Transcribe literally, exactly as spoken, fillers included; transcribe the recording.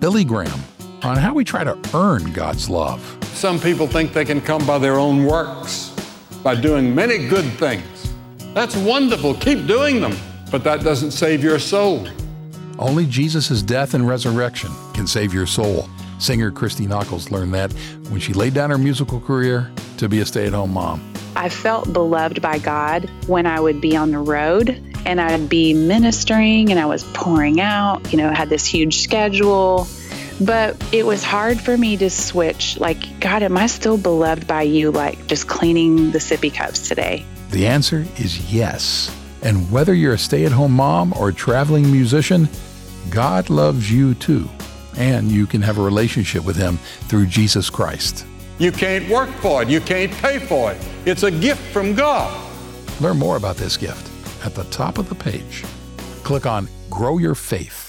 Billy Graham on how we try to earn God's love. Some people think they can come by their own works, by doing many good things. That's wonderful. Keep doing them. But that doesn't save your soul. Only Jesus' death and resurrection can save your soul. Singer Christy Nockels learned that when she laid down her musical career to be a stay-at-home mom. I felt beloved by God when I would be on the road and I'd be ministering and I was pouring out, you know, I had this huge schedule. But it was hard for me to switch. Like, God, am I still beloved by you? Like just cleaning the sippy cups today? The answer is yes. And whether you're a stay-at-home mom or a traveling musician, God loves you too. And you can have a relationship with him through Jesus Christ. You can't work for it. You can't pay for it. It's a gift from God. Learn more about this gift at the top of the page. Click on Grow Your Faith.